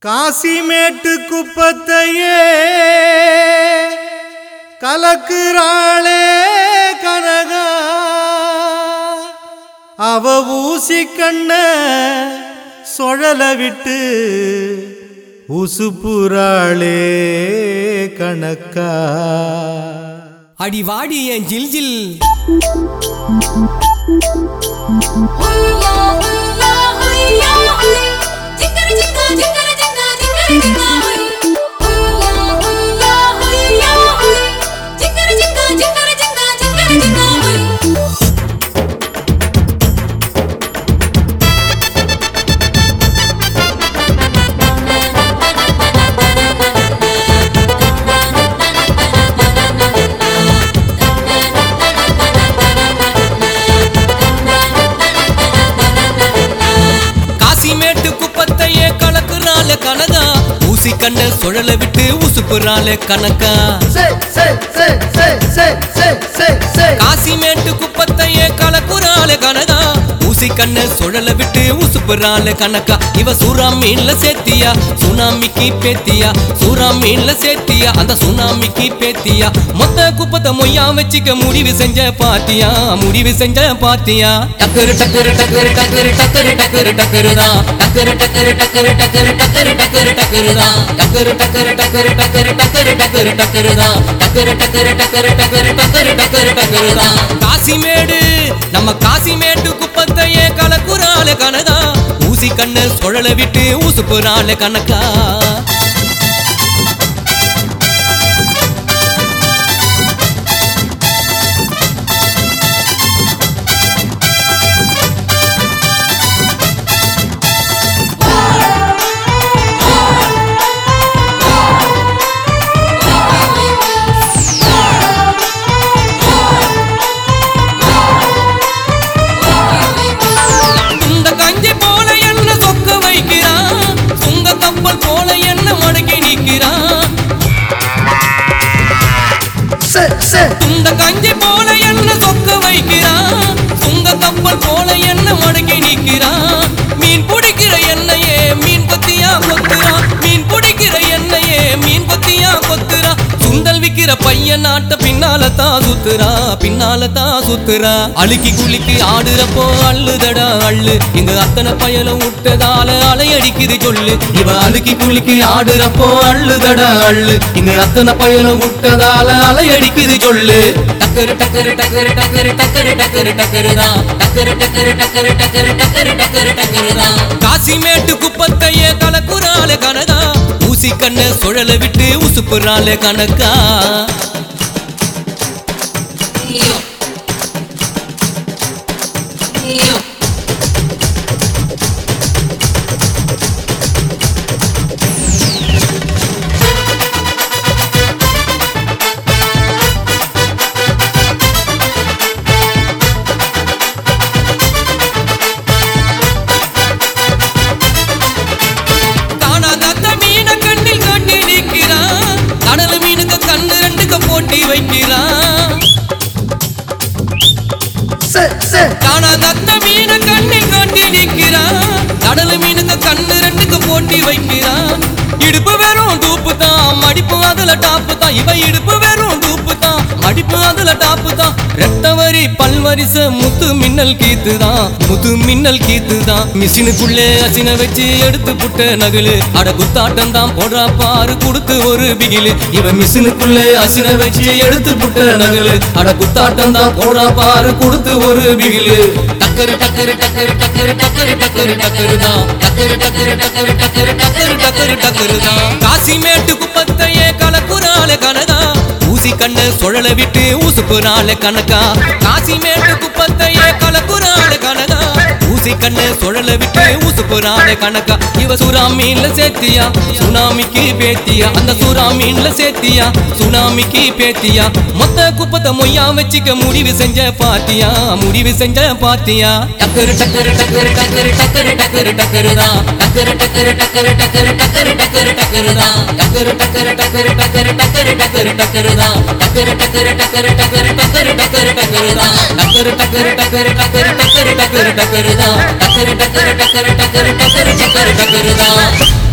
காசிமேட்டு குப்பத்தையே கலக்குறாளே கனகா, அவ ஊசி கண்ண சொழல விட்டு உசுப்புறாளே கணக்கா. அடிவாடி என் ஜில்ஜில் கனகா, ஊசி கண்ண சுழல விட்டு உசுப்புறாளே கணக்கா. காசிமேட்டு குப்பத்தையே கலக்குறாளே கனகா, ஊசி கண்ண சுழல விட்டு உசுப்புறாளே கணக்கா. இவ சூறா மீன்ல சேர்த்தியா சுனாமிக்கு பேத்தியா, சூறா மீன்ல சேர்த்தியா அந்த சுனாமிக்கு பேத்தியா. மொத்த குப்பத்தை மொய்யா வச்சுக்க முடிவு செஞ்ச பாத்தியா, முடிவு செஞ்ச பாத்தியா. டக்கரு டக்கரு டக்கரு டக்கரு டக்கரு டக்கரு டக்கருதான், டக்கரு டக்கரு டக்கரு டக்கரு டக்கரு டக்கரு டக்கருதான், டக்கரு டக்கரு டக்கரு டக்கரு டக்கரு டக்கரு டக்கருதான், டக்கரு டக்கரு டக்கரு டக்கரு டக்கரு டக்கரு டக்கருதான். காசிமேடு நம்ம காசிமேட்டு குப்பத்தையே கலக்குறாளே கனகா, ஊசி கண்ண சுழல விட்டு உசுப்புறாளே கணக்கா. துண்ட கஞ்சி போல என்ன சொக்க வைக்கிறான், சுங்க கப்பல் போல என்ன மடக்கி நிற்கிறான். மீன் பிடிக்கிற என்னையே மீன் கொத்தியா கொத்துறான், மீன் பிடிக்கிற என்னையே மீன் கொத்தியா கொத்துறான். சுண்டல் விக்கிற பையன் நாட்ட பின்னால தான் சுத்துறா, பின்னால தான் சுத்துறா. அழுக்கி குளிக்கி ஆடுறப்போ அள்ளுதடா அள்ளு, இங்க அத்தனை பயலும் விட்டதால அலையடிக்குது சொல்லு. இவ அழுக்கி குளிக்கி ஆடுறப்போ அள்ளுதடா அள்ளு, இங்க அத்தனை பயலும் விட்டதால அலையடிக்குது சொல்லு. டக்கரு டக்கரு டக்கரு டக்கரு டக்கரு டக்கரு டக்கருதான், டக்கரு டக்கரு டக்கரு டக்கரு டக்கரு டக்கரு டக்கருதான். காசிமேட்டு குப்பத்தையே கலக்குறாளே கனகா, ஊசி கண்ண சுழல விட்டு உசுப்புறாளே கணக்கா. போட்டி வைக்கிறான் காணாத மீன கண்ணில் காட்டி நிற்கிறான், கடல் மீனுக்கு கண்ணு ரெண்டுக்கு போட்டி வைக்கிறான். இடுப்பு வெறும் டூப்பு தான், மடிப்பு அதுல டாப்பு தான். இவ இடுப்பு வெறும் டூப்பு தான், மடிப்பு அதுல டாப்பு தான். ரெட்டவரி பல்வரிச முத்து மின்னல் கீத்துதான், முத்து மின்னல் கீத்துதான். மிஷினுக்குள்ளே அசின வச்சு எடுத்து புட்ட நகுலு, அட குத்தாட்டம் தான் போடுறா பாரு கொடுத்து ஒரு பிகிலு. இவ மிஷினுக்குள்ளே அசின வச்சு எடுத்து புட்ட நகுலு, அட குத்தாட்டம் தான் போடுறா பாரு கொடுத்து ஒரு பிகிலு. டக்கரு டக்கரு டக்கரு டக்கரு டக்கரு டக்கரு டக்கருதான், டக்கரு டக்கரு டக்கரு டக்கரு டக்கரு டக்கரு டக்கருதான். காசிமேட்டு குப்பத்தையே கலக்குறாளே கனகா, ஊசி கண்ண சுழல விட்டு உசுப்புறாளே கணக்கா. காசிமேட்டு குப்பத்தையே கலக்குறாளே கனகா, ஊசி கண்ண சுழல விட்டு உசுப்புறாளே கணக்கா. இவ சூறா மீன்ல சேர்த்தியா சுனாமிக்கு பேத்தியா, அந்த சூறா மீன்ல சேர்த்தியா சுனாமிக்கு பேத்தியா. மொத்த குப்பத்தை மொய்யா வச்சுக்க முடிவு செஞ்ச பாத்தியா, முடிவு செஞ்ச பாத்தியா. டக்கரு டக்கரு டக்கரு டக்கரு டக்கரு டக்கரு டக்கருதான், டக்கரு டக்கரு டக்கரு டக்கரு டக்கரு டக்கரு டக்கருதான், டக்கரு டக்கரு டக்கரு டக்கரு டக்கரு டக்கரு டக்கருதான், டக்கரு டக்கரு டக்கரு டக்கரு டக்கரு டக்கரு டக்கருதான், டக்கரு டக்கரு டக்கரு டக்கரு டக்கரு டக்கரு டக்கருதான், டக்கரு டக்கரு டக்கரு டக்கரு டக்கரு டக்கரு டக்கருதான்.